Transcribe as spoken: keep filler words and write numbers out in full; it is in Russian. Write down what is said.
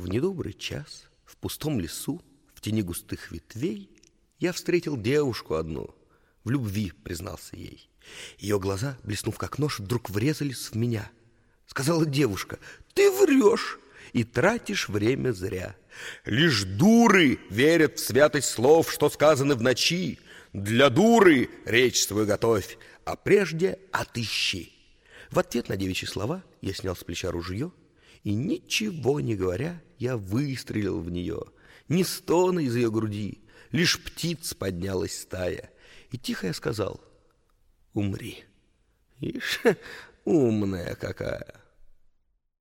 В недобрый час в пустом лесу, в тени густых ветвей, я встретил девушку одну, в любви признался ей. Ее глаза, блеснув как нож, вдруг врезались в меня. Сказала девушка: «Ты врешь и тратишь время зря. Лишь дуры верят в святость слов, что сказаны в ночи. Для дуры речь свою готовь, а прежде отыщи». В ответ на девичьи слова я снял с плеча ружье, и, ничего не говоря, я выстрелил в нее. Ни стона из ее груди, лишь птиц поднялась стая. И тихо я сказал: «Умри». Ишь, умная какая!